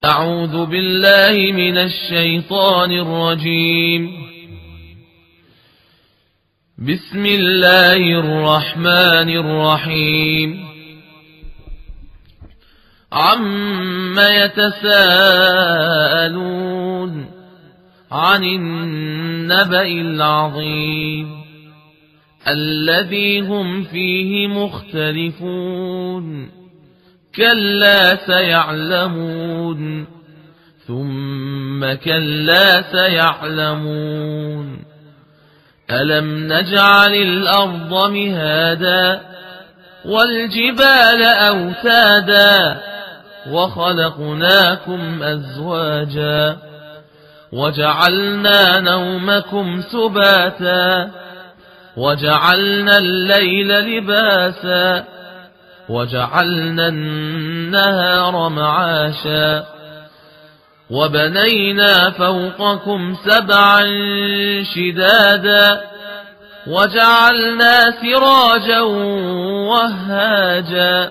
أعوذ بالله من الشيطان الرجيم. بسم الله الرحمن الرحيم. عم يتساءلون عن النبأ العظيم الذي هم فيه مختلفون. كلا سيعلمون ثم كلا سيعلمون. ألم نجعل الأرض مهادا والجبال أوتادا وخلقناكم أزواجا وجعلنا نومكم سباتا وجعلنا الليل لباسا وجعلنا النهار معاشا وبنينا فوقكم سبعا شدادا وجعلنا سراجا وهاجا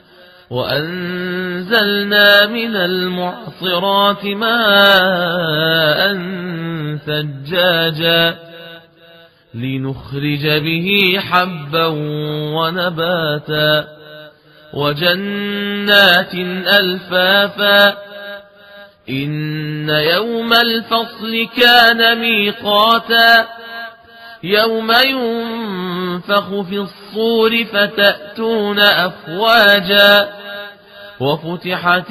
وأنزلنا من المعصرات ماء ثجاجا لنخرج به حبا ونباتا وجنات ألفافا. إن يوم الفصل كان ميقاتا يوم ينفخ في الصور فتأتون أفواجا وفتحت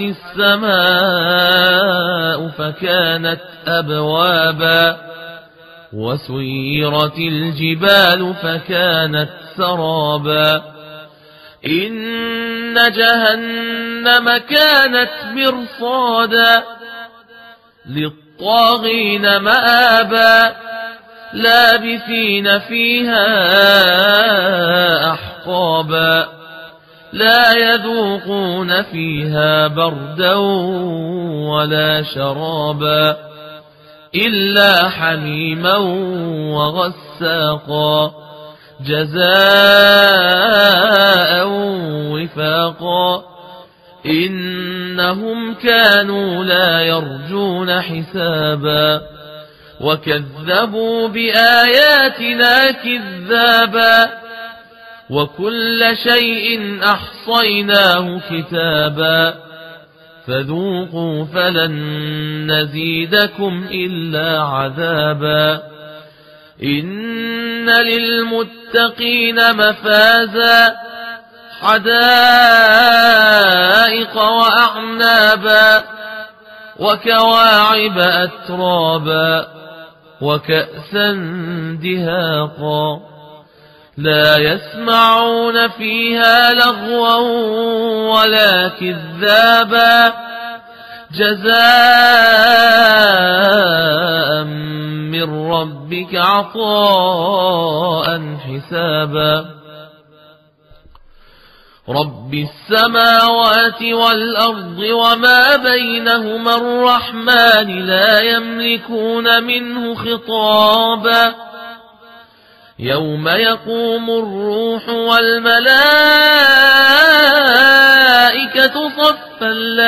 السماء فكانت أبوابا وسيرت الجبال فكانت سرابا. إن جهنم كانت مرصادا للطاغين مآبا لابثين فيها أحقابا لا يذوقون فيها بردا ولا شرابا إلا حميما وغساقا جزاء وفاقا. إنهم كانوا لا يرجون حسابا وكذبوا بآياتنا كذابا وكل شيء أحصيناه كتابا فذوقوا فلن نزيدكم إلا عذابا. إن للمتقين مفازا حدائق وأعنابا وكواعب أترابا وكأسا دهاقا لا يسمعون فيها لغوا ولا كذابا جزاء من ربك عطاء حسابا. رب السماوات والأرض وما بينهما الرحمن لا يملكون منه خطابا. يوم يقوم الروح والملائكة صفا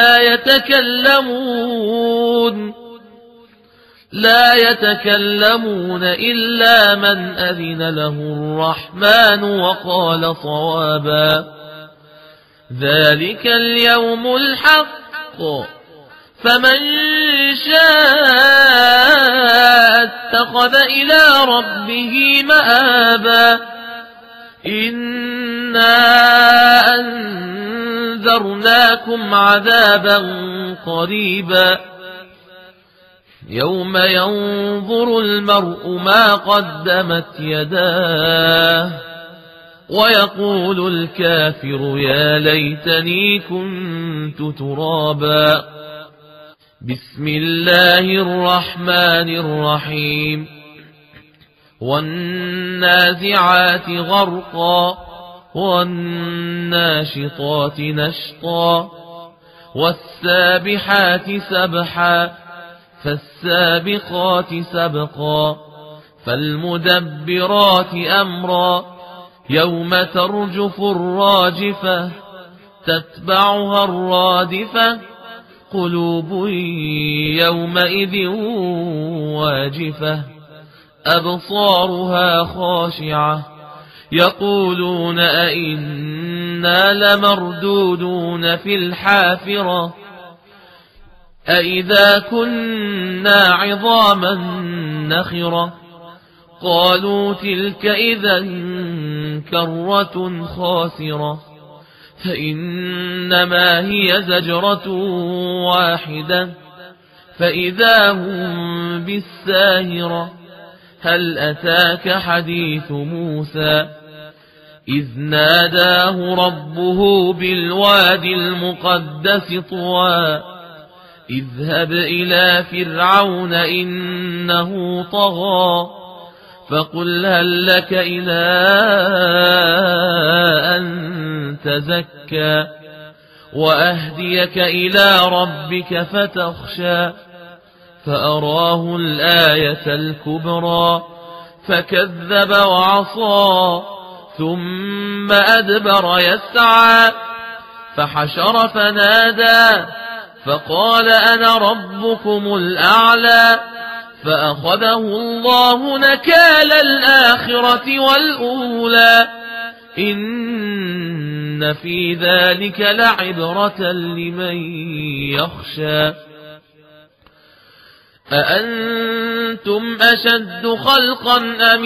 لا يتكلمون إلا من أذن له الرحمن وقال صوابا. ذلك اليوم الحق فمن شاء اتخذ إلى ربه مآبا. إنا أنذرناكم عذابا قريبا يوم ينظر المرء ما قدمت يداه ويقول الكافر يا ليتني كنت ترابا. بسم الله الرحمن الرحيم. والنازعات غرقا والناشطات نشطا والسابحات سبحا فالسابقات سبقا فالمدبرات أمرا يوم ترجف الراجفة تتبعها الرادفة قلوب يومئذ واجفة أبصارها خاشعة يقولون أئنا لمردودون في الحافرة أئذا كنا عظاما نخرة قالوا تلك إذا كرة خاسرة فإنما هي زجرة واحدة فإذا هم بالساهرة هل أتاك حديث موسى إذ ناداه ربه بالوادي المقدس طوى اذهب إلى فرعون إنه طغى فقل هل لك إلى أن تزكى وأهديك إلى ربك فتخشى فأراه الآية الكبرى فكذب وعصى ثم أدبر يسعى فحشر فنادى فقال أنا ربكم الأعلى فأخذه الله نكال الآخرة والأولى إن في ذلك لعبرة لمن يخشى أأنتم أشد خلقا أم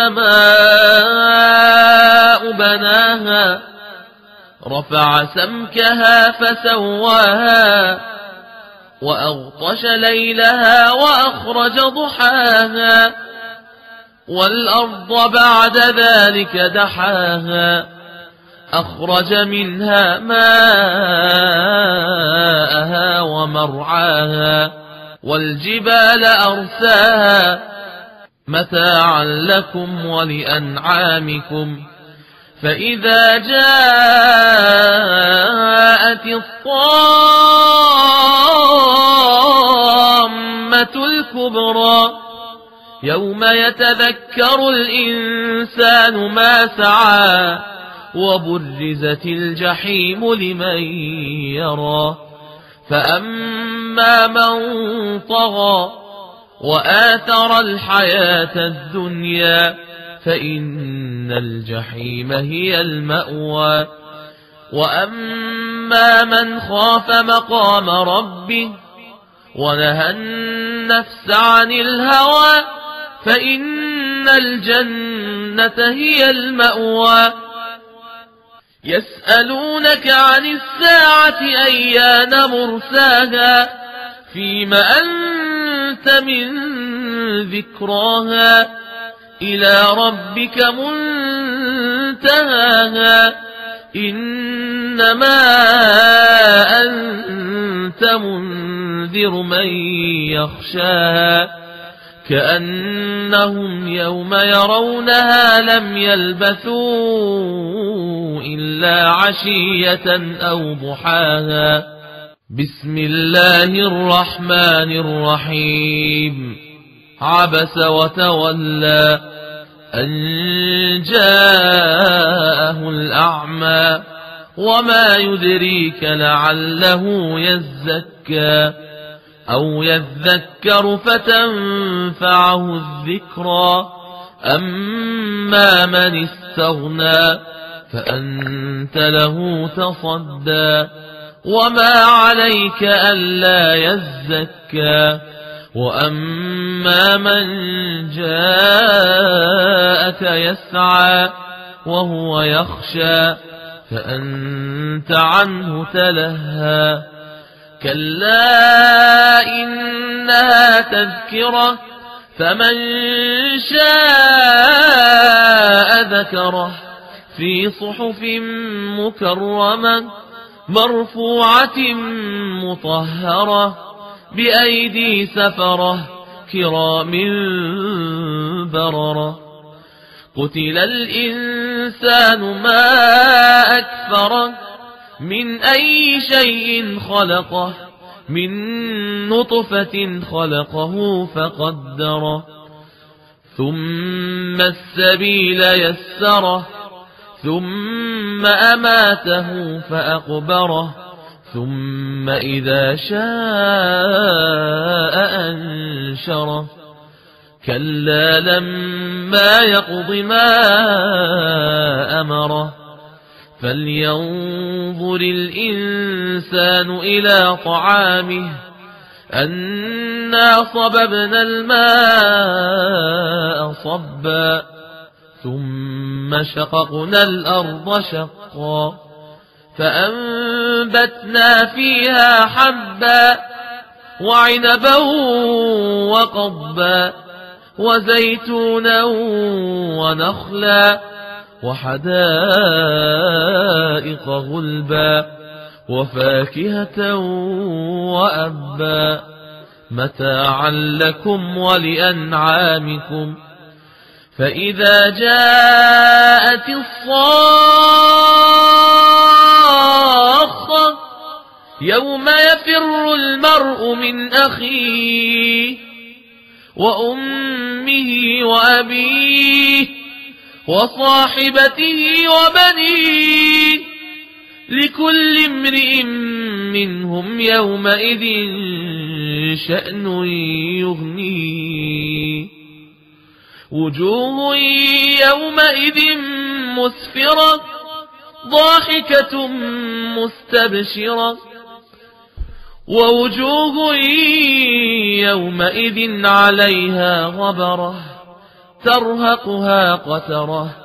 السماء بناها رفع سمكها فسواها وأغطش ليلها وأخرج ضحاها والأرض بعد ذلك دحاها أخرج منها ماءها ومرعاها والجبال أرساها متاعا لكم ولأنعامكم فإذا جاءت الطامة الكبرى يوم يتذكر الإنسان ما سعى وبرزت الجحيم لمن يرى فأما من طغى وآثر الحياة الدنيا فإن الجحيم هي المأوى وأما من خاف مقام ربه ونهى النفس عن الهوى فإن الجنة هي المأوى يسألونك عن الساعة أيان مرساها فيم أنت من ذكراها إلى ربك منتهاها إنما أنت منذر من يخشاها كأنهم يوم يرونها لم يلبثوا إلا عشية أو ضحاها بسم الله الرحمن الرحيم عبس وتولى أن جاءه الأعمى وما يدريك لعله يزكى أو يذكر فتنفعه الذكرى أما من استغنى فأنت له تصدى وما عليك ألا يزكى وأما من جاءك يسعى وهو يخشى فأنت عنه تلهى كلا إنها تذكرة فمن شاء ذكره في صحف مكرمة مرفوعة مطهرة بأيدي سفرة كرام بررة قتل الإنسان ما أكفره من أي شيء خلقه من نطفة خلقه فقدره ثم السبيل يسره ثم أماته فأقبره ثم إذا شاء أنشره كلا لما يقض ما أمره فلينظر الإنسان إلى طعامه أنا صببنا الماء صبا ثم شققنا الأرض شقا فأنبتنا فيها حبا وعنبا وقضبا وزيتونا ونخلا وحدائق غلبا وفاكهة وأبا متاعا لكم ولأنعامكم فإذا جاءت الصاخة يوم يفر المرء من أخيه وأمه وأبيه وصاحبته وبنيه لكل امرئ منهم يومئذ شأن يغنيه وجوه يومئذ مسفرة ضاحكة مستبشرة ووجوه يومئذ عليها غبرة ترهقها قترة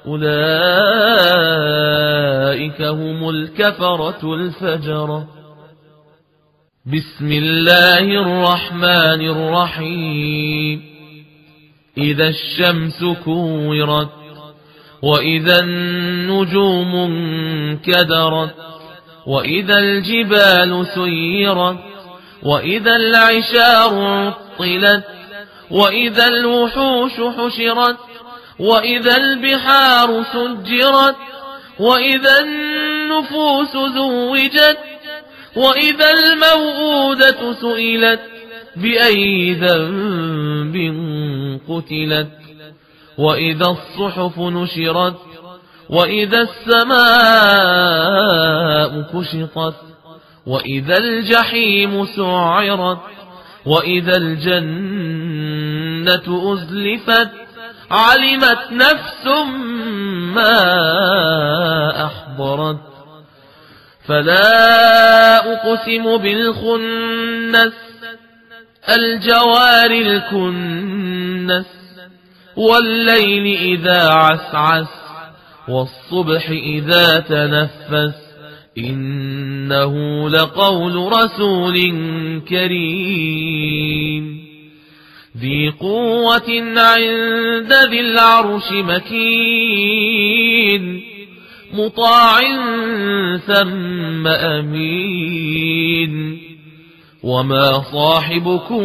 أولئك هم الكفرة الفجرة بسم الله الرحمن الرحيم إذا الشمس كورت وإذا النجوم انكدرت وإذا الجبال سيرت وإذا العشار عطلت وإذا الوحوش حشرت وإذا البحار سجرت وإذا النفوس زوجت وإذا الموءودة سئلت بأي ذنب قتلت وإذا الصحف نشرت وإذا السماء كشطت وإذا الجحيم سعرت وإذا الجنة أزلفت علمت نفس ما أحضرت فلا أقسم بالخنس الجوار الكنس والليل إذا عسعس والصبح إذا تنفس إنه لقول رسول كريم ذي قوة عند ذي العرش مكين مطاع ثم أمين وما صاحبكم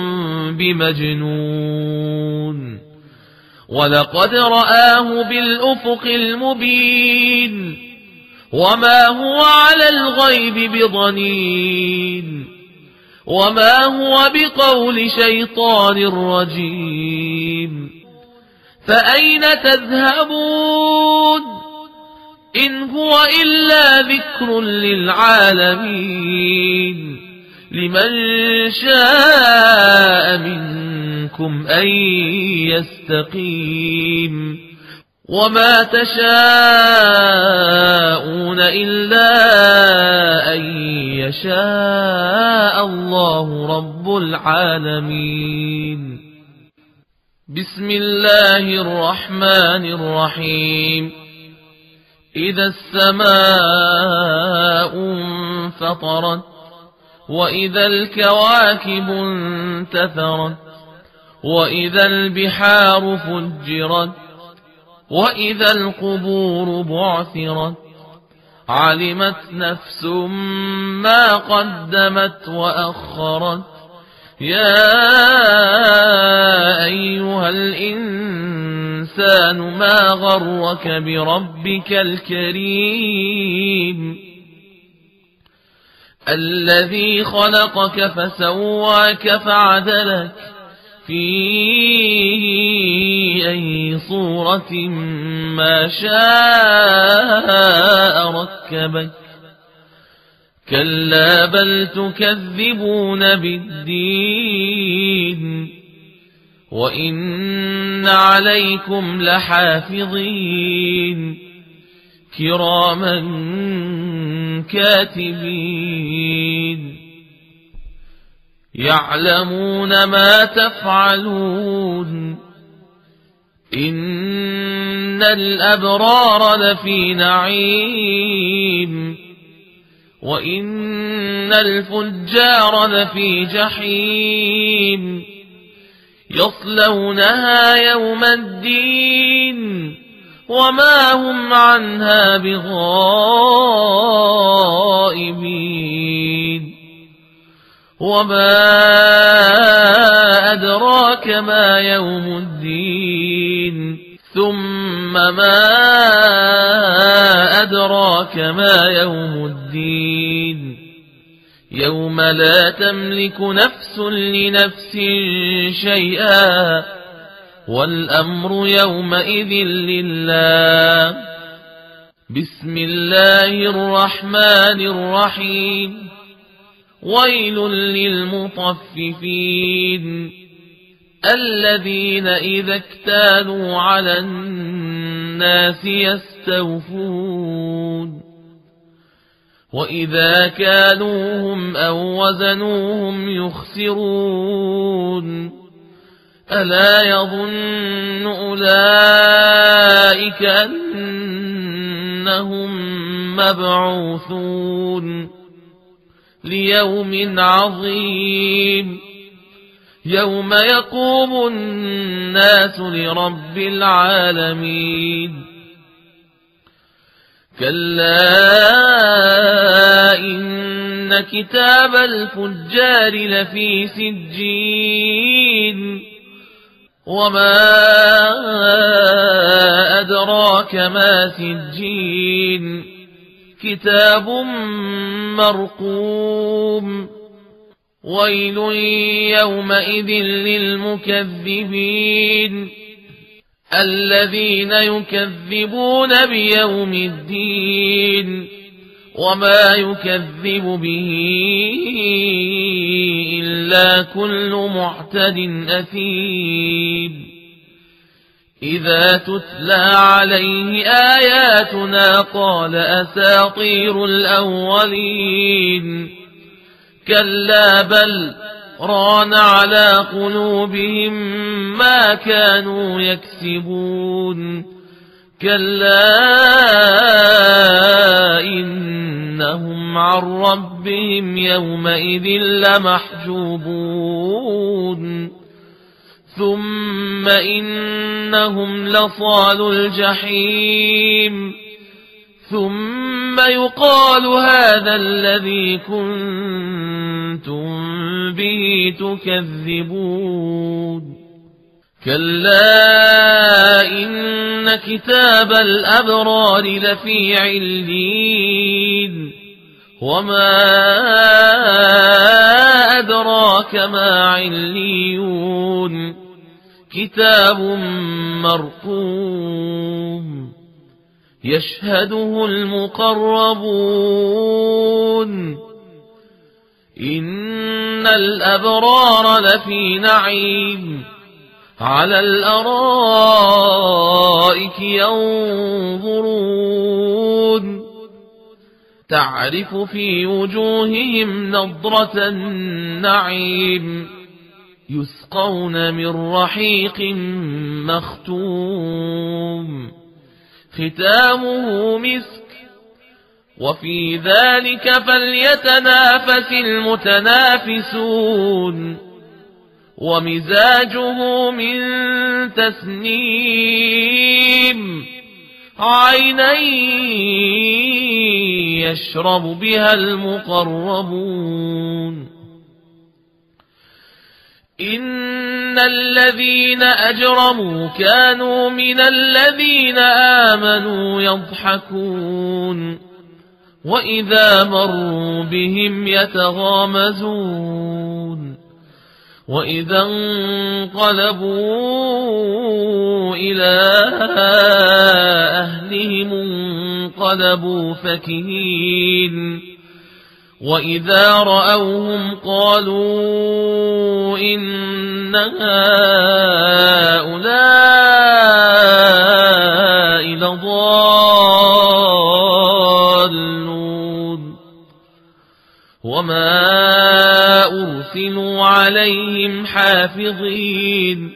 بمجنون ولقد رآه بالأفق المبين وما هو على الغيب بضنين وما هو بقول شيطان رجيم فأين تذهبون إن هو إلا ذكر للعالمين لمن شاء منكم أن يستقيم وما تشاءون إلا أن يشاء الله رب العالمين بسم الله الرحمن الرحيم إذا السماء انفطرت وإذا الكواكب انتثرت وإذا البحار فجرت وإذا القبور بعثرت علمت نفس ما قدمت وأخرت يا أيها الإنسان ما غرك بربك الكريم الذي خلقك فسواك فعدلك في أي صورة ما شاء ركبك كلا بل تكذبون بالدين وإن عليكم لحافظين كراما كاتبين يعلمون ما تفعلون إن الأبرار لفي نعيم وإن الفجار لفي جحيم يصلونها يوم الدين وما هم عنها بغائبين وما أدراك ما يوم الدين ثم ما أدراك ما يوم الدين يوم لا تملك نفس لنفس شيئا والأمر يومئذ لله بسم الله الرحمن الرحيم ويل للمطففين الذين إذا اكتالوا على الناس يستوفون وإذا كالوهم أو وزنوهم يخسرون ألا يظن أولئك أنهم مبعوثون ليوم عظيم يوم يقوم الناس لرب العالمين كلا إن كتاب الفجار لفي سجين وما أدراك ما سجين كتاب مرقوم ويل يومئذ للمكذبين الذين يكذبون بيوم الدين وما يكذب به إلا كل معتد أثيم إذا تتلى عليه آياتنا قال أساطير الأولين كلا بل ران على قلوبهم ما كانوا يكسبون كلا إنهم عن ربهم يومئذ لمحجوبون ثم إنهم لصالو الجحيم ثم يقال هذا الذي كنتم به تكذبون كلا إن كتاب الأبرار لفي عليين وما أدراك ما عليون كتاب مرقوم يشهده المقربون إن الأبرار لفي نعيم على الأرائك ينظرون تعرف في وجوههم نضرة النعيم يسقون من رحيق مختوم ختامه مسك وفي ذلك فليتنافس المتنافسون ومزاجه من تسنيم عينا يشرب بها المقربون إن الذين أجرموا كانوا من الذين آمنوا يضحكون وإذا مروا بهم يتغامزون وإذا انقلبوا إلى أهلهم انقلبوا فكهين وإذا رأوهم قالوا إن هؤلاء لضالون وما أرسلوا عليهم حافظين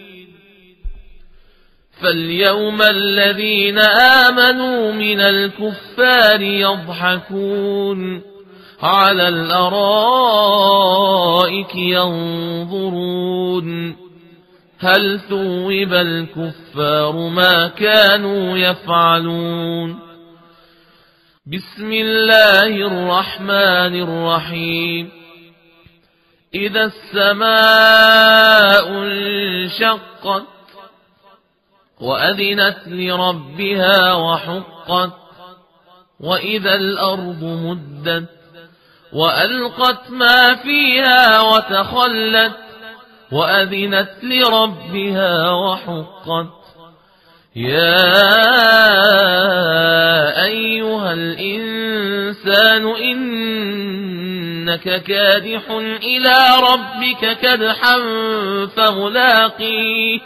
فاليوم الذين آمنوا من الكفار يضحكون على الأرائك ينظرون هل ثوب الكفار ما كانوا يفعلون بسم الله الرحمن الرحيم إذا السماء انشقت وأذنت لربها وحقت وإذا الأرض مدت وألقت ما فيها وتخلت وأذنت لربها وحقت يا أيها الإنسان إنك كادح إلى ربك كدحا فملاقيه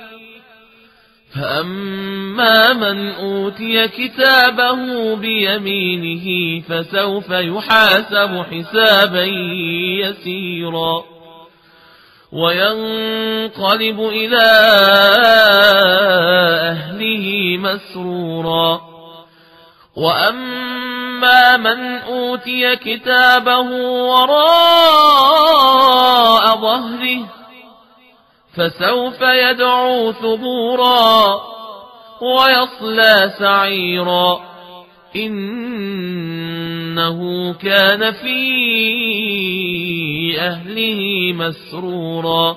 فأما من أوتي كتابه بيمينه فسوف يحاسب حسابا يسيرا وينقلب إلى أهله مسرورا وأما من أوتي كتابه وراء ظهره فسوف يدعو ثبورا ويصلى سعيرا إنه كان في أهله مسرورا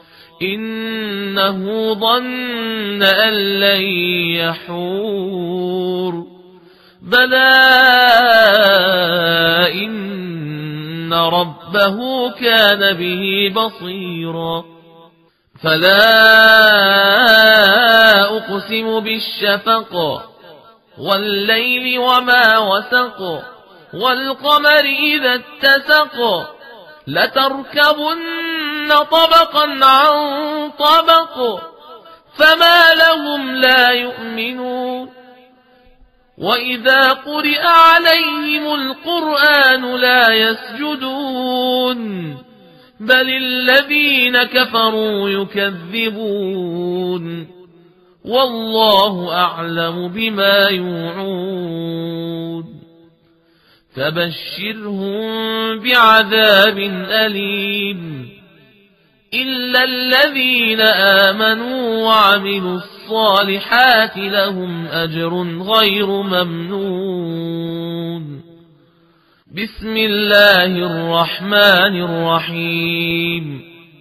إنه ظن أن لن يحور بلى إن ربه كان به بصيرا فلا أقسم بالشفق والليل وما وسق والقمر إذا اتسق لتركبن طبقا عن طبق فما لهم لا يؤمنون وإذا قرئ عليهم القرآن لا يسجدون بل الذين كفروا يكذبون والله أعلم بما يوعون فبشرهم بعذاب أليم إلا الذين آمنوا وعملوا الصالحات لهم أجر غير ممنون بسم الله الرحمن الرحيم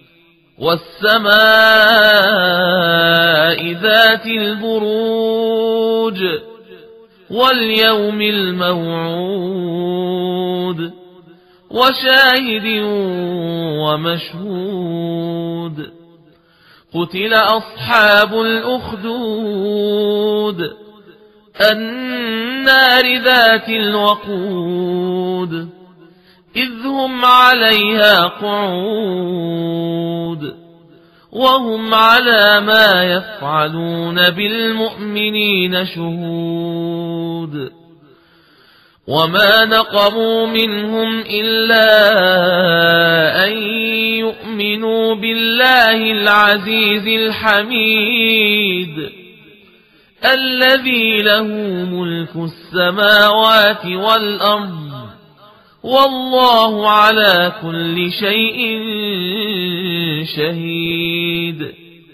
والسماء ذات البروج واليوم الموعود وشاهد ومشهود قتل أصحاب الأخدود النار ذات الوقود إذ هم عليها قعود وهم على ما يفعلون بالمؤمنين شهود وما نقموا منهم إلا أن يؤمنوا بالله العزيز الحميد الذي له ملك السماوات والأرض والله على كل شيء شهيد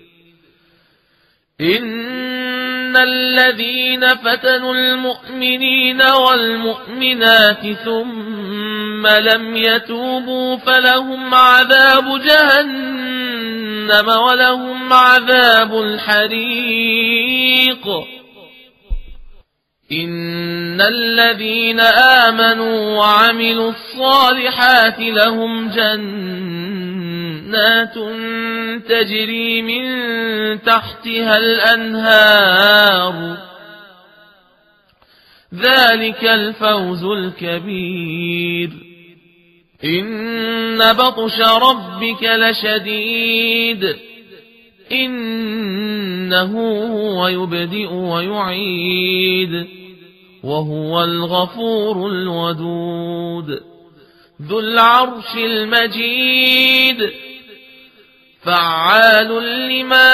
إن الذين فتنوا المؤمنين والمؤمنات ثم لم يتوبوا فلهم عذاب جهنم ولهم عذاب الحريق إن الذين آمنوا وعملوا الصالحات لهم جنات تجري من تحتها الأنهار ذلك الفوز الكبير إن بطش ربك لشديد إنه هو يبدئ ويعيد وهو الغفور الودود ذو العرش المجيد فعال لما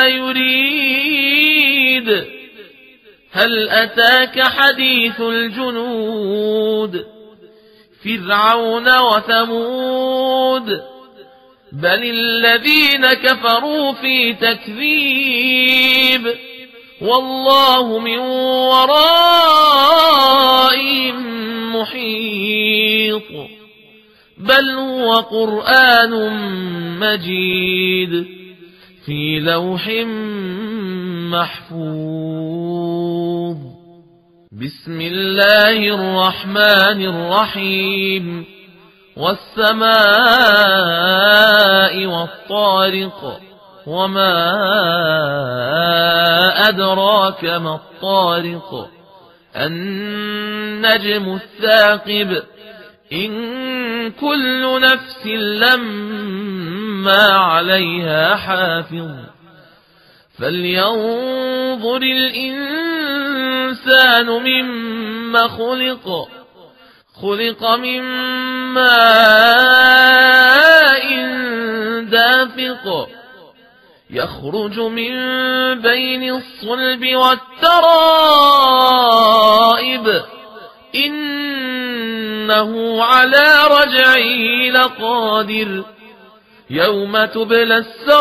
يريد هل أتاك حديث الجنود فرعون وثمود بل الذين كفروا في تكذيب والله من ورائهم محيط بل هو قرآن مجيد في لوح محفوظ بسم الله الرحمن الرحيم والسماء والطارق وما أدراك ما الطارق النجم الثاقب إن كل نفس لما عليها حافظ فلينظر الإنسان مما خلق من ماء دافق يخرج من بين الصلب والترائب إنه على رجعه لقادر يوم تبلى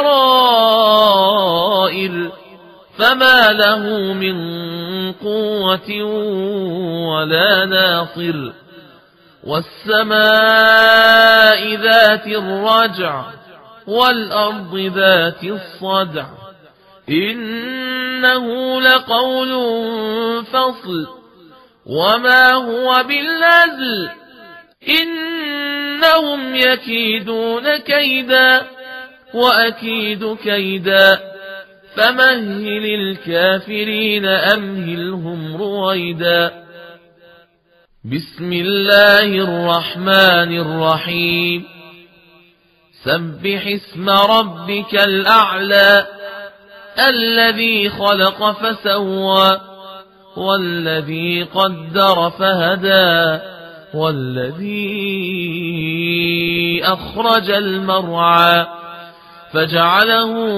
السرائر فما له من قوة ولا ناصر والسماء ذات الرجع والأرض ذات الصدع إنه لقول فصل وما هو بالهزل إنهم يكيدون كيدا وأكيد كيدا فمهل الكافرين أمهلهم رويدا بسم الله الرحمن الرحيم سبح اسم ربك الأعلى الذي خلق فسوى والذي قدر فهدى والذي أخرج المرعى فجعله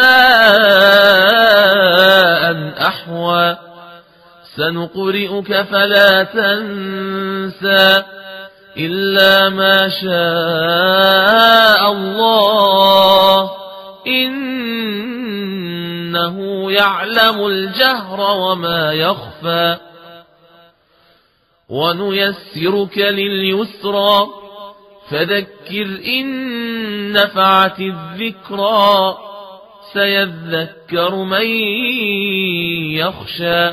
غثاء أحوى سنقرئك فلا تنسى إلا ما شاء الله إنه يعلم الجهر وما يخفى ونيسرك لليسرى فذكر إن نفعت الذكرى سيذكر من يخشى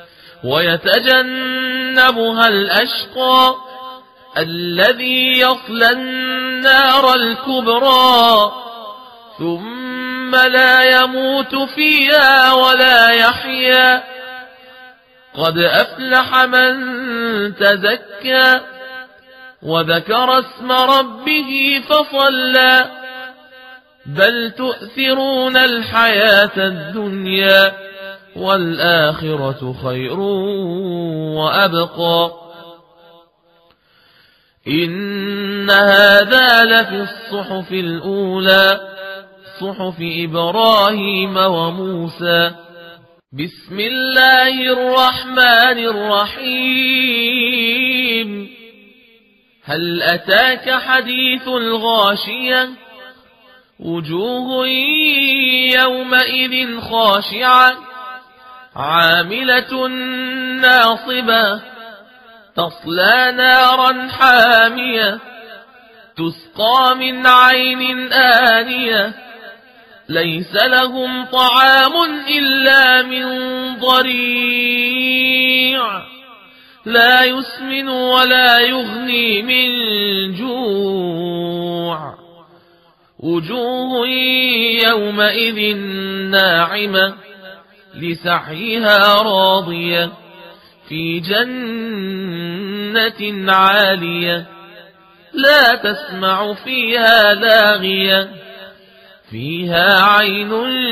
ويتجنبها الأشقى الذي يصلى النار الكبرى ثم لا يموت فيها ولا يحيا قد أفلح من تزكى وذكر اسم ربه فصلى بل تؤثرون الحياة الدنيا والآخرة خير وأبقى إن هذا لفي الصحف الأولى صحف إبراهيم وموسى بسم الله الرحمن الرحيم هل أتاك حديث الغاشية وجوه يومئذ خاشعة عاملة ناصبة تصلى نارا حامية تسقى من عين آنية ليس لهم طعام إلا من ضريع لا يسمن ولا يغني من جوع وجوه يومئذ ناعمة لسعيها راضية في جنة عالية لا تسمع فيها لاغية فيها عين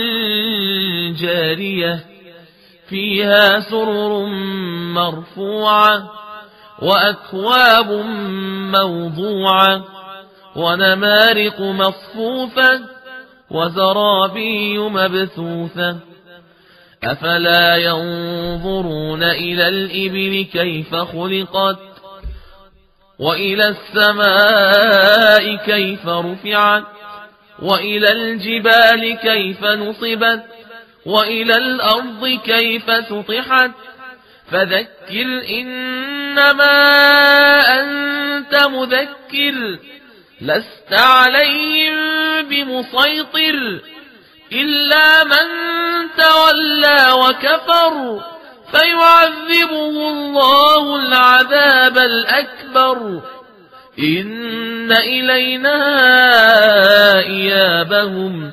جارية فيها سرر مرفوعة وأكواب موضوعة ونمارق مصفوفة وزرابي مبثوثة أفلا ينظرون إلى الإبل كيف خلقت وإلى السماء كيف رفعت وإلى الجبال كيف نصبت وإلى الأرض كيف سطحت فذكر إنما أنت مذكر لست عليهم بمسيطر إلا من تولى وكفر فيعذبه الله العذاب الأكبر إن إلينا إيابهم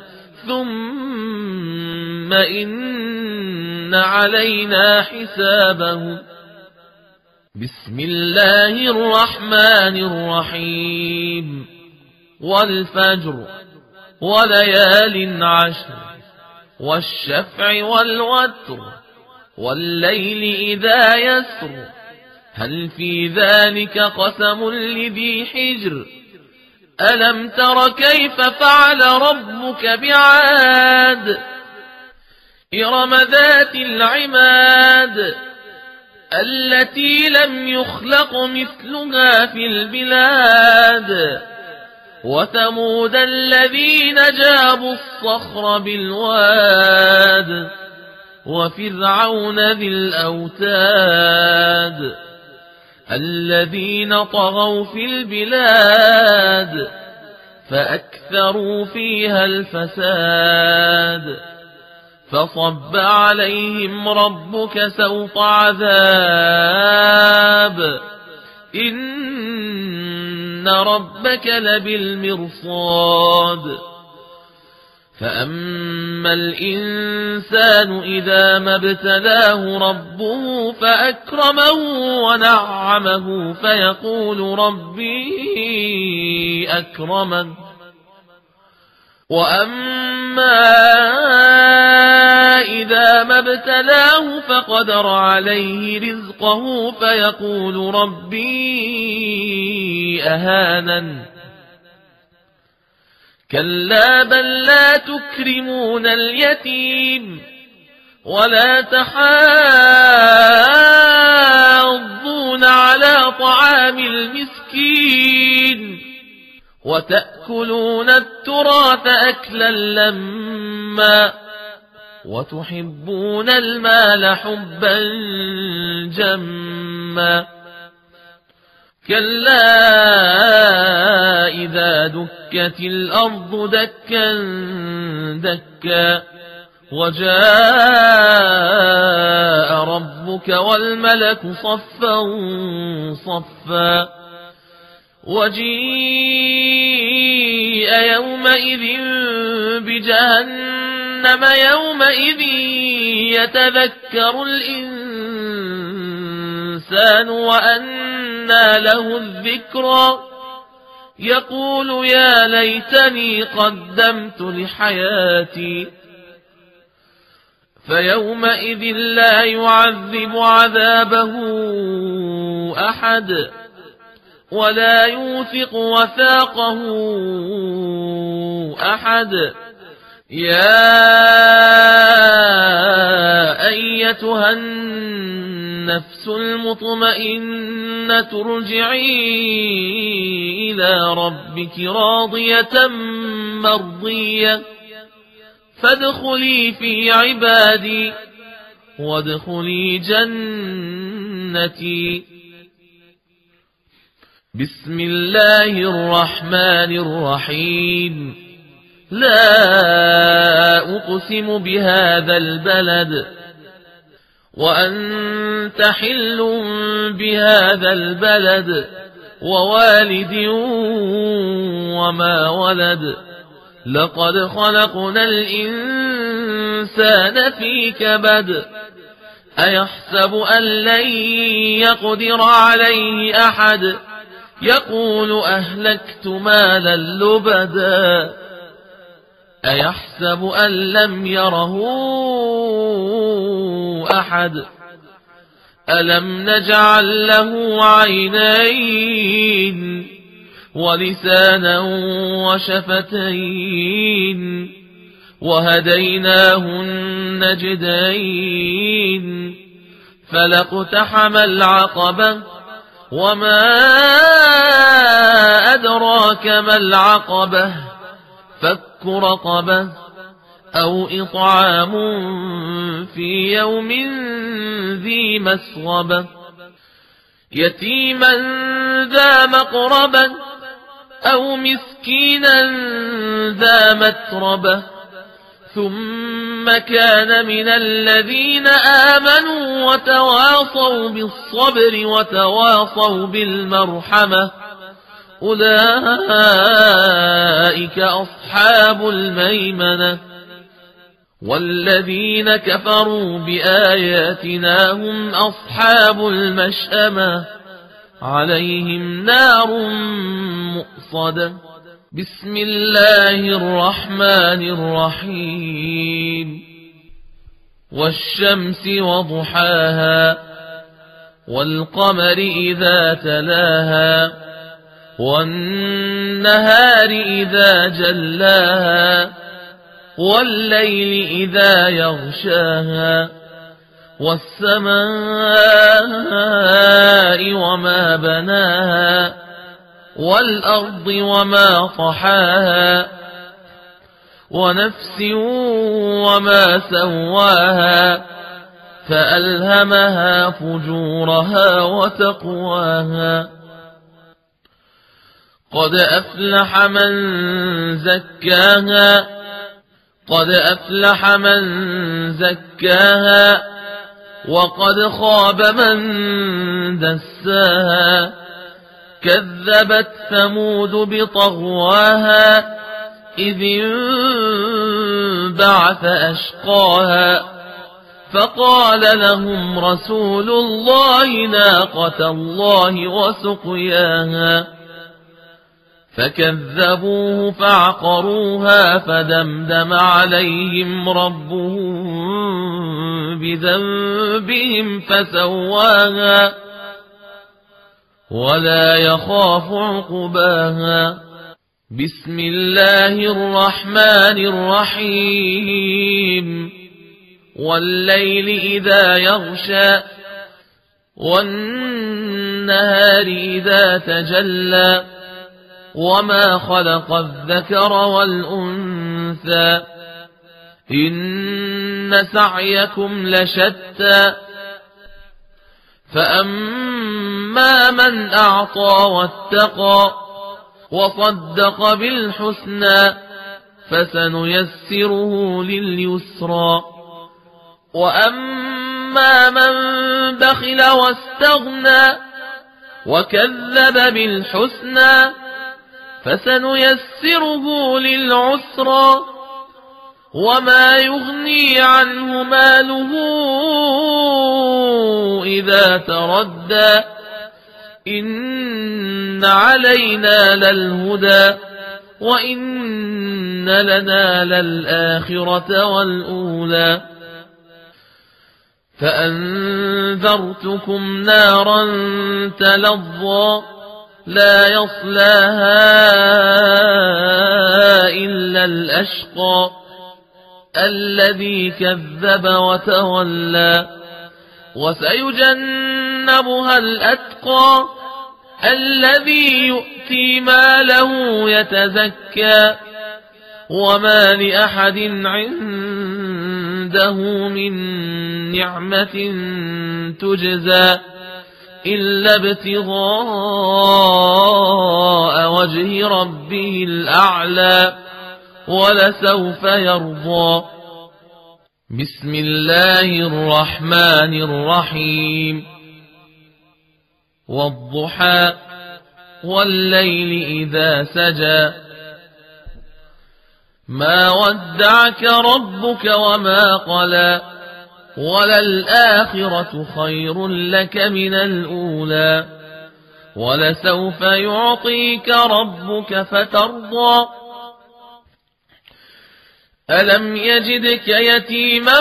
ثم إن علينا حسابهم بسم الله الرحمن الرحيم والفجر وليال عشر والشفع والوتر والليل إذا يسر هل في ذلك قسم لذي حجر ألم تر كيف فعل ربك بعاد إرم ذات العماد التي لم يخلق مثلها في البلاد وثمود الذين جابوا الصخر بالواد وفرعون ذي الأوتاد الذين طغوا في البلاد فأكثروا فيها الفساد فصب عليهم ربك سوط عذاب إن ربك لبالمرصاد فأما الإنسان إذا ما ابتلاه ربه فأكرمه ونعمه فيقول ربي أكرمن وأما إذا ما ابتلاه فقدر عليه رزقه فيقول ربي أهانن كلا بل لا تكرمون اليتيم ولا تحاضون على طعام المسكين وتأكلون التراث أكلا لما وتحبون المال حبا جما كلا إذا دكت الأرض دكا دكا وجاء ربك والملك صفا صفا وجيء يومئذ بجهنم يومئذ يتذكر الإنسان وأنى له الذكرى يقول يا ليتني قدمت لحياتي فيومئذ لا يعذب عذابه أحد ولا يوثق وثاقه أحد يا أيتها النفس المطمئنة ارجعي إلى ربك راضية مرضية فادخلي في عبادي وادخلي جنتي بسم الله الرحمن الرحيم لا أقسم بهذا البلد وأنت حل بهذا البلد ووالد وما ولد لقد خلقنا الإنسان في كبد أيحسب أن لن يقدر عليه أحد يقول أهلكت مالا لبدا أيحسب أن لم يره أحد ألم نجعل له عينين ولسانا وشفتين وهديناه النجدين فلاقتحم العقبة وما أدراك ما العقبة فك رقبة أو إطعام في يوم ذي مسغبة يتيما ذا مقربة أو مسكينا ذا متربة ثم كان من الذين آمنوا وتواصوا بالصبر وتواصوا بالمرحمة أولئك أصحاب الميمنة والذين كفروا بآياتنا هم أصحاب المشأمة عليهم نار مؤصدة بسم الله الرحمن الرحيم والشمس وضحاها والقمر إذا تلاها والنهار إذا جلاها والليل إذا يغشاها والسماء وما بناها والأرض وما طحاها ونفس وما سواها فألهمها فجورها وتقواها قد أفلح من زكاها قد أفلح من زكاها وقد خاب من دساها كذبت ثمود بطغواها إذ انبعث أشقاها فقال لهم رسول الله ناقة الله وسقياها فكذبوه فعقروها فدمدم عليهم ربهم بذنبهم فسواها ولا يخاف عقباها بسم الله الرحمن الرحيم والليل إذا يغشى والنهار إذا تجلى وما خلق الذكر والأنثى إن سعيكم لشتى فأما من أعطى واتقى وصدق بالحسنى فسنيسره لليسرى وأما من بخل واستغنى وكذب بالحسنى فسنيسره للعسرى وما يغني عنه ماله إذا تردى إن علينا للهدى وإن لنا للآخرة والأولى فأنذرتكم نارا تلظى لا يصلاها إلا الأشقى الذي كذب وتولى وسيجنبها الأتقى الذي يؤتي ماله يتزكى وما لأحد عنده من نعمة تجزى إلا ابتغاء وجه ربه الأعلى ولسوف يرضى بسم الله الرحمن الرحيم والضحى والليل إذا سجى ما ودعك ربك وما قلى وللآخرة خير لك من الأولى ولسوف يعطيك ربك فترضى ألم يجدك يتيما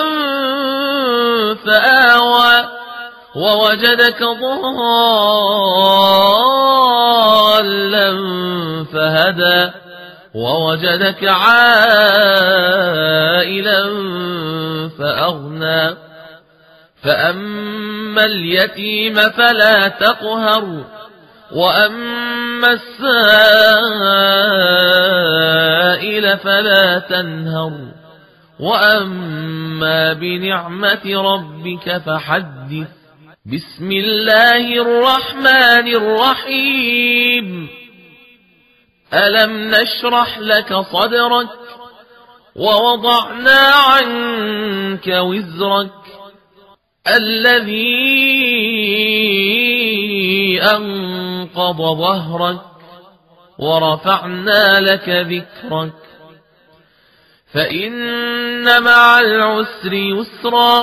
فآوى ووجدك ضالا فهدى ووجدك عائلا فأغنى فأما اليتيم فلا تقهر وأما السائل فلا تنهر وأما بنعمة ربك فحدث بسم الله الرحمن الرحيم ألم نشرح لك صدرك ووضعنا عنك وزرك الذي أنقض ظهرك ورفعنا لك ذكرك فإن مع العسر يسرا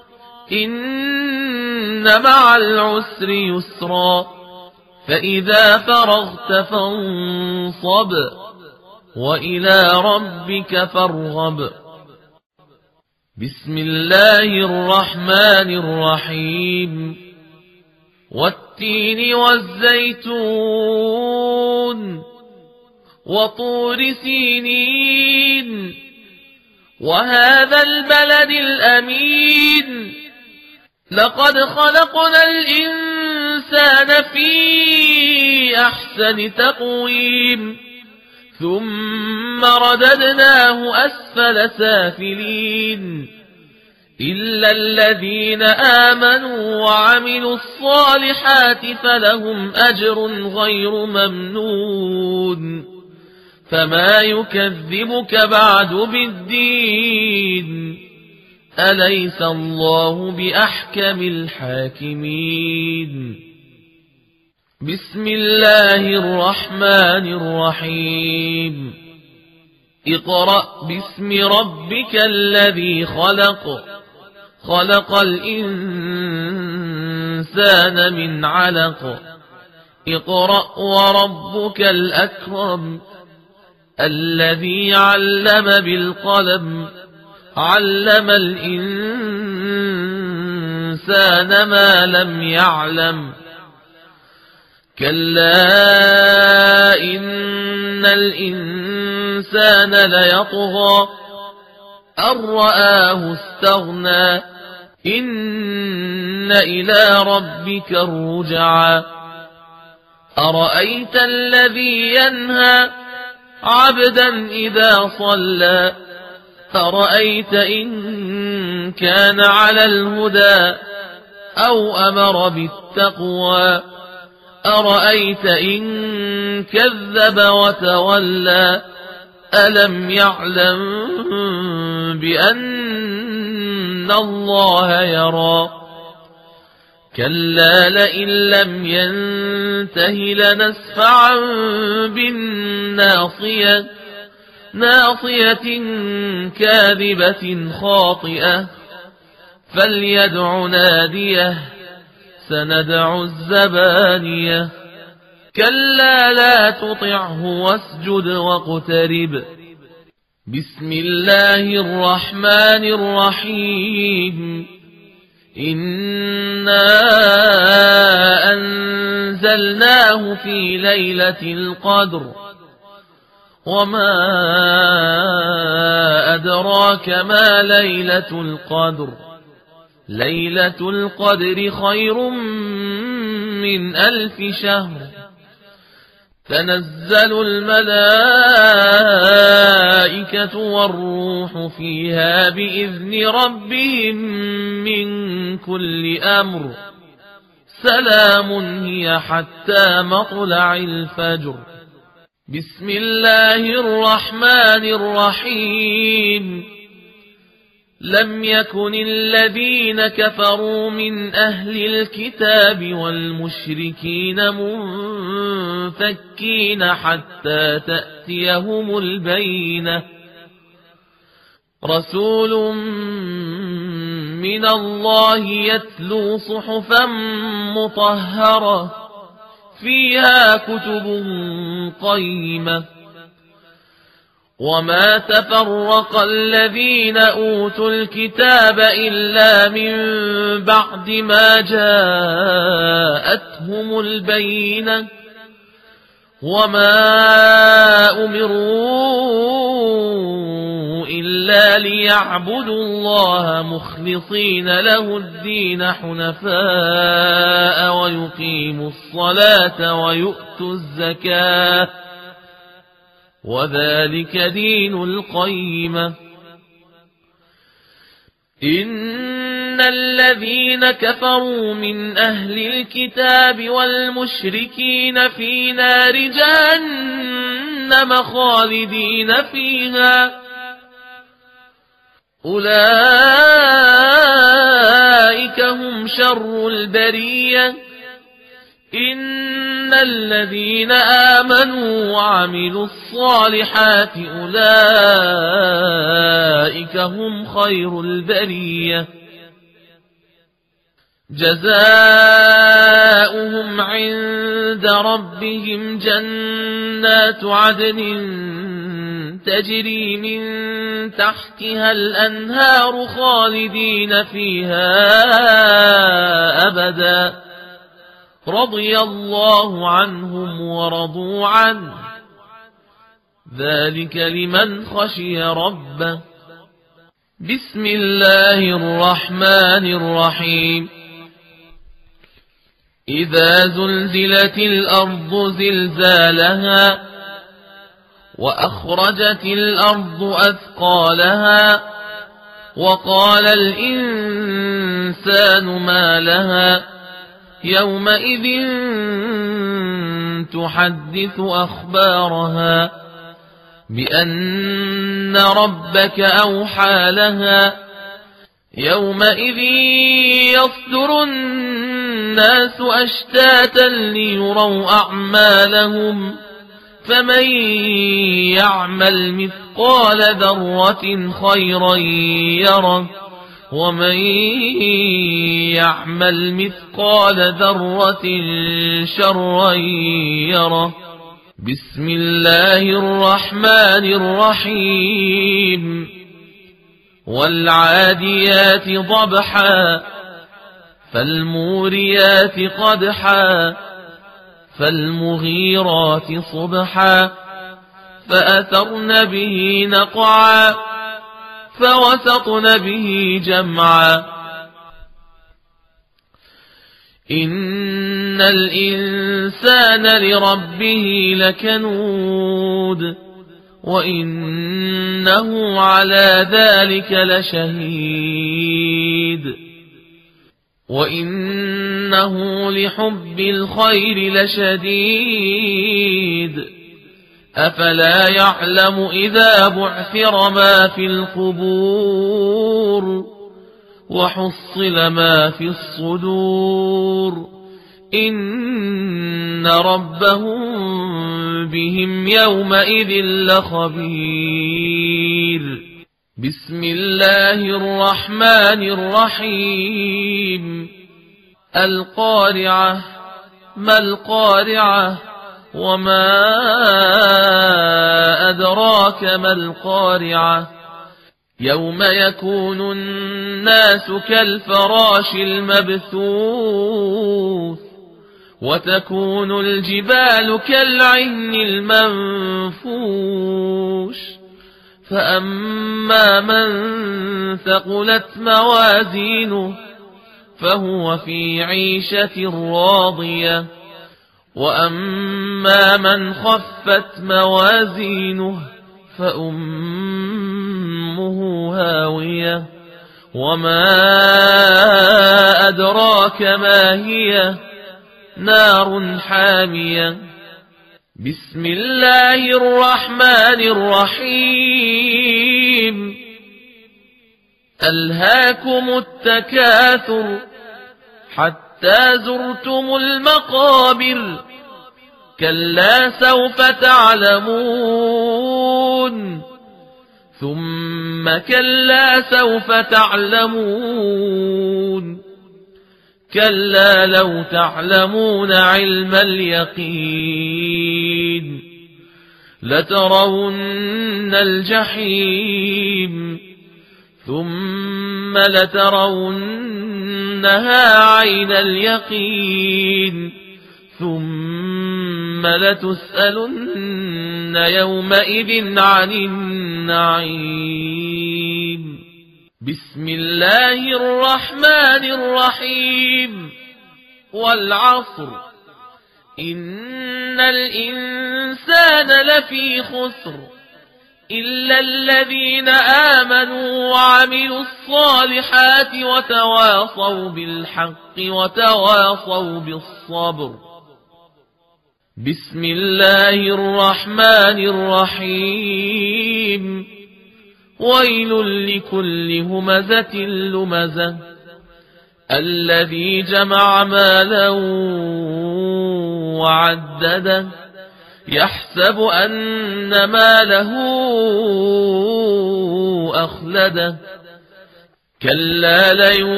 إن مع العسر يسرا فإذا فرغت فانصب وإلى ربك فارغب بسم الله الرحمن الرحيم والتين والزيتون وطور سينين وهذا البلد الأمين لقد خلقنا الإنسان في أحسن تقويم ثم رددناه أسفل سافلين إلا الذين آمنوا وعملوا الصالحات فلهم أجر غير ممنون فما يكذبك بعد بالدين أليس الله بأحكم الحاكمين بسم الله الرحمن الرحيم اقرأ باسم ربك الذي خلق خلق الإنسان من علق اقرأ وربك الأكرم الذي علم بالقلم علم الإنسان ما لم يعلم كلا إن الإنسان ليطغى أن رآه استغنى إن إلى ربك الرجعى أرأيت الذي ينهى عبدا إذا صلى أرأيت إن كان على الهدى أو أمر بالتقوى أرأيت إن كذب وتولى ألم يعلم بأن الله يرى كلا لئن لم ينته لنسفعا بالناصية ناصية كاذبة خاطئة فليدع ناديه سندع الزبانية كلا لا تطعه واسجد واقترب بسم الله الرحمن الرحيم إنا أنزلناه في ليلة القدر وما أدراك ما ليلة القدر ليلة القدر خير من 1000 شهر تنزل الملائكة والروح فيها بإذن ربهم من كل أمر سلام هي حتى مطلع الفجر بسم الله الرحمن الرحيم لم يكن الذين كفروا من أهل الكتاب والمشركين منفكين حتى تأتيهم البينة رسول من الله يتلو صحفا مطهرة فيها كتب قيمة. وما تفرق الذين أوتوا الكتاب إلا من بعد ما جاءتهم البينة. وما أمروا إلا ليعبدوا الله مخلصين له الدين حنفاء ويقيموا الصلاة ويؤتوا الزكاة وذلك دين القيمة. إن الذين كفروا من أهل الكتاب والمشركين في نار جهنم خالدين فيها أولئك هم شر البرية. إن الذين آمنوا وعملوا الصالحات أولئك هم خير البرية. جزاؤهم عند ربهم جنات عدن تجري من تحتها الأنهار خالدين فيها أبدا رضي الله عنهم ورضوا عنه ذلك لمن خشي ربه. بسم الله الرحمن الرحيم. إذا زلزلت الأرض زلزالها وأخرجت الأرض أثقالها وقال الإنسان ما لها يومئذ تحدث أخبارها بأن ربك أوحى لها يومئذ يصدر الناس أشتاتا ليروا أعمالهم فمن يعمل مثقال ذرة خيرا يره ومن يعمل مثقال ذرة شرا يره. بسم الله الرحمن الرحيم. والعاديات ضبحا فالموريات قدحا فالمغيرات صبحا فأثرن به نقعا فوسطن به جمعا. إن الإنسان لربه لكنود وإنه على ذلك لشهيد وإنه لحب الخير لشديد. أفلا يعلم إذا بعثر ما في القبور وحصل ما في الصدور إن ربهم بهم يومئذ لخبير. بسم الله الرحمن الرحيم. القارعة ما القارعة وما أدراك ما القارعة يوم يكون الناس كالفراش المبثوث وتكون الجبال كالعهن المنفوش فأما من ثقلت موازينه فهو في عيشة راضية وأما من خفت موازينه فأمه هاوية وما أدراك ما هي نار حامية. بسم الله الرحمن الرحيم. ألهاكم التكاثر حتى زرتم المقابر كلا سوف تعلمون ثم كلا سوف تعلمون كلا لو تعلمون علم اليقين لترون الجحيم ثم لترونها عين اليقين ثم لتسألن يومئذ عن النعيم. بسم الله الرحمن الرحيم. والعصر إن الإنسان لفي خسر إلا الذين آمنوا وعملوا الصالحات وتواصوا بالحق وتواصوا بالصبر. بسم الله الرحمن الرحيم. ويل لكل همزة لمزة الذي جمع مالا وعدده يحسب أن ماله أخلده كلا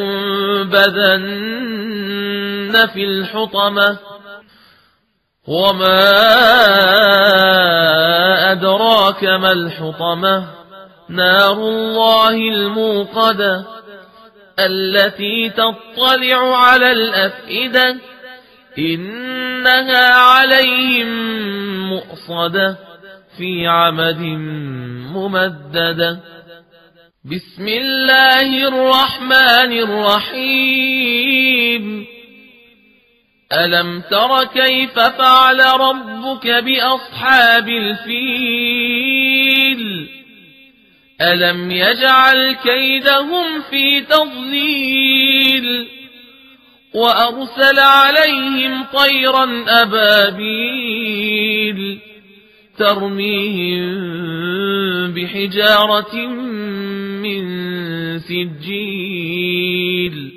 لينبذن في الحطمة وما أدراك ما الحطمة نار الله الموقدة التي تطلع على الأفئدة إنها عليهم مؤصدة في عمد ممددة. بسم الله الرحمن الرحيم. ألم تر كيف فعل ربك بأصحاب الفيل ألم يجعل كيدهم في تضليل وأرسل عليهم طيرا أبابيل ترميهم بحجارة من سجيل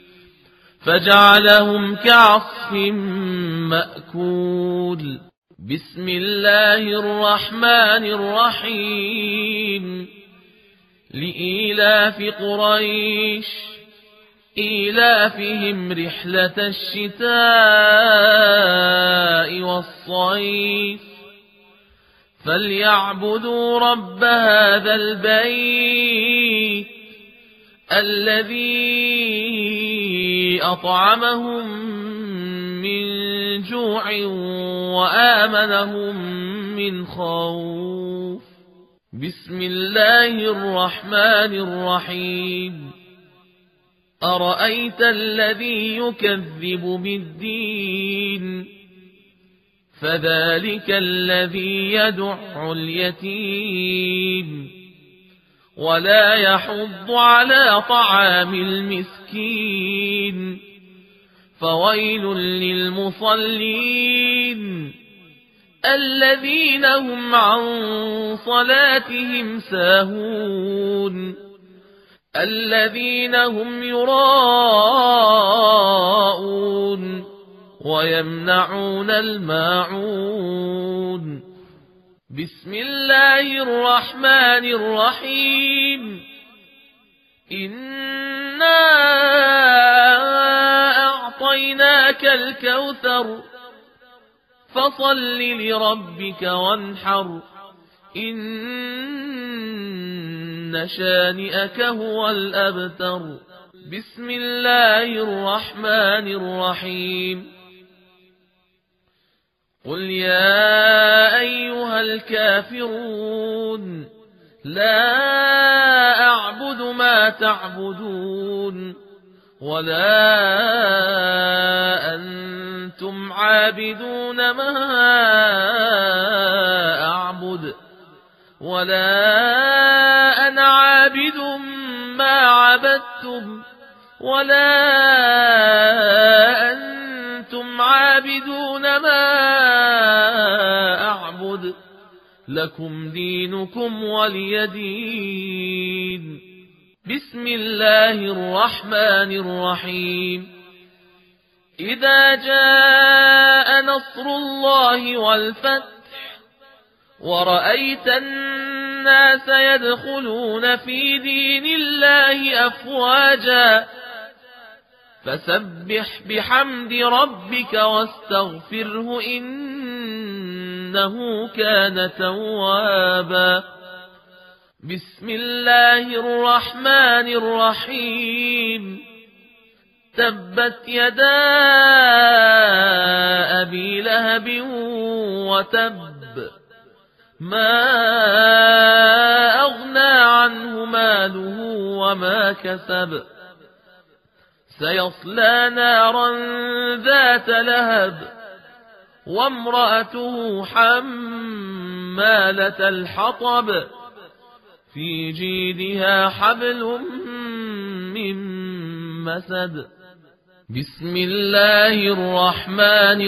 فجعلهم كعصف مأكول. بسم الله الرحمن الرحيم. لإيلاف قريش إيلافهم رحلة الشتاء والصيف فليعبدوا رب هذا البيت الذي أطعمهم من جوع وآمنهم من خوف. بسم الله الرحمن الرحيم. أرأيت الذي يكذب بالدين فذلك الذي يدع اليتيم ولا يحض على طعام المسكين فويل للمصلين الذين هم عن صلاتهم ساهون الذين هم يراءون ويمنعون الماعون. بسم الله الرحمن الرحيم. إنا أعطيناك الكوثر فصل لربك وانحر إن شانئك هو الأبتر. بسم الله الرحمن الرحيم. قل يا أيها الكافرون لا أعبد ما تعبدون ولا أنتم عابدون ما أعبد ولا أنا عابد ما عبدتم ولا أنتم عابدون ما أعبد لكم دينكم ولي دين. بسم الله الرحمن الرحيم. إذا جاء نصر الله والفتح ورأيت الناس يدخلون في دين الله أفواجا فسبح بحمد ربك واستغفره إنه كان توابا. بسم الله الرحمن الرحيم. تبت يدا أبي لهب وتب ما أغنى عنه ماله وما كسب سيصلى نارا ذات لهب وامرأته حمالة الحطب في جيدها حبل من مسد. بسم الله الرحمن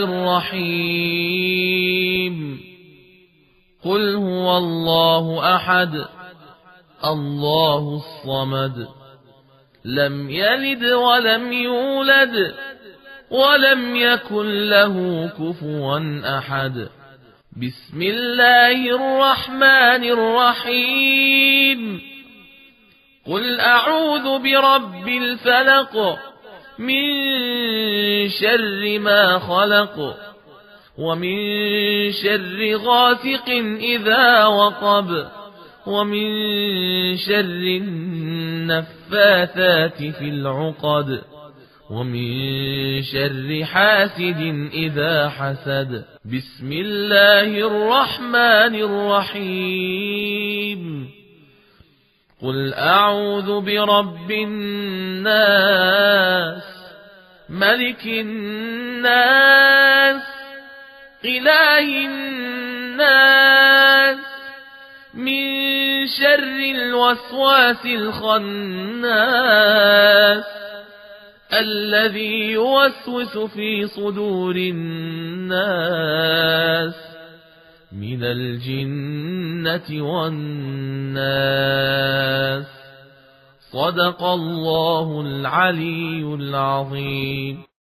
الرحيم. قل هو الله أحد الله الصمد لم يلد ولم يولد ولم يكن له كفوا أحد. بسم الله الرحمن الرحيم. قل أعوذ برب الفلق من شر ما خلق ومن شر غاسق إذا وقب ومن شر النفاثات في العقد ومن شر حاسد إذا حسد. بسم الله الرحمن الرحيم. قل أعوذ برب الناس ملك الناس إله الناس من شر الوسواس الخناس الذي يوسوس في صدور الناس من الجنة والناس. صدق الله العلي العظيم.